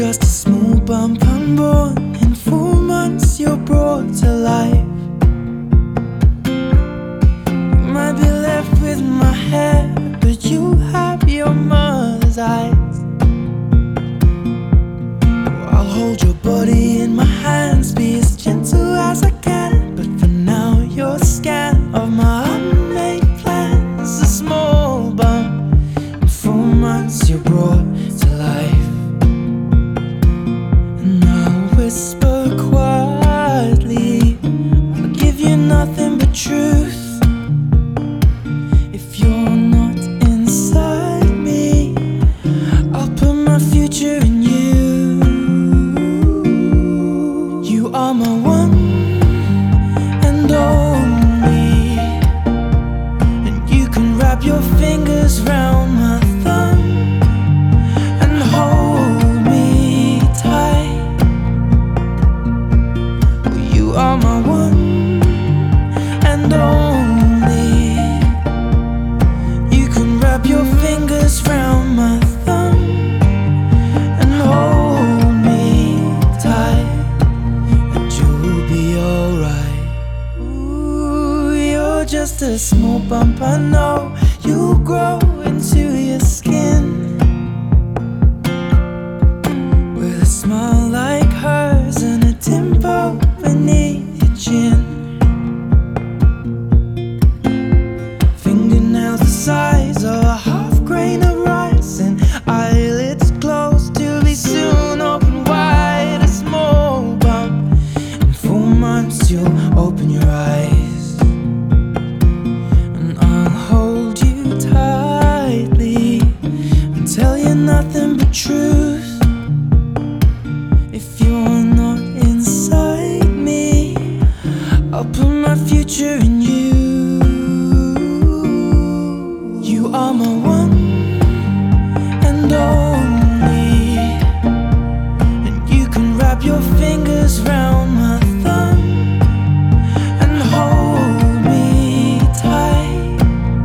just a small bump unborn. In 4 months you're brought to life. You might be left with my hair, but you have your mother's eyes. I'll hold your body in my hands, be as gentle as I can. But for now you're scant of my unmade plans. A small bump, in 4 months you're brought to life. And I'll whisper quietly, I'll give you nothing but truth. If you're not inside me, I'll put my future in you. You are my one and only, and you can wrap your fingers round my thumb and hold me tight. You are my one and only, you can wrap your fingers round my thumb and hold me tight. Just a small bump, I know you'll grow into your skin with a smile like hers and a dimple beneath your chin. Fingernails the size of a half grain of rice, and eyelids closed to be soon open wide. A small bump, in 4 months you'll open your eyes. Tell you nothing but truth. If you're not inside me, I'll put my future in you. You are my one and only, and you can wrap your fingers round my thumb and hold me tight.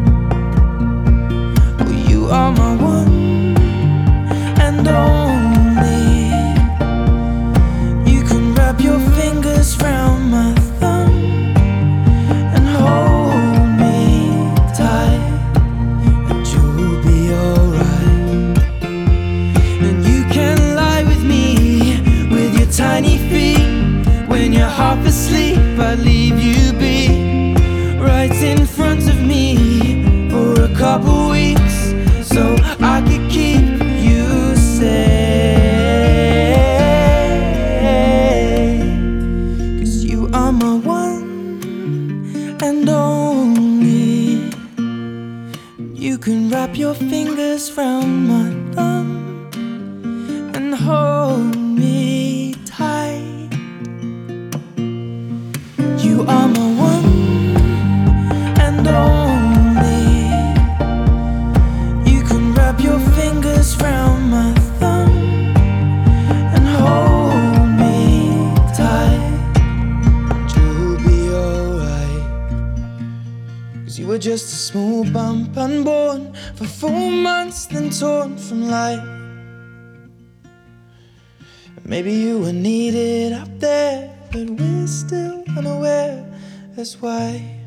You are my one and only, you can wrap your fingers round my thumb and hold me tight, and you'll be alright. And you can lie with me with your tiny feet. When you're half asleep, I'd leave you be right in front of me for a couple weeks, so I could keep you safe. 'Cause you are my one and only, you can wrap your fingers round my thumb and hold me tight. You are my one and only, your fingers round my thumb and hold me tight. You'll be alright, 'cause you were just a small bump unborn for 4 months, then torn from life. Maybe you were needed up there, but we're still unaware. That's why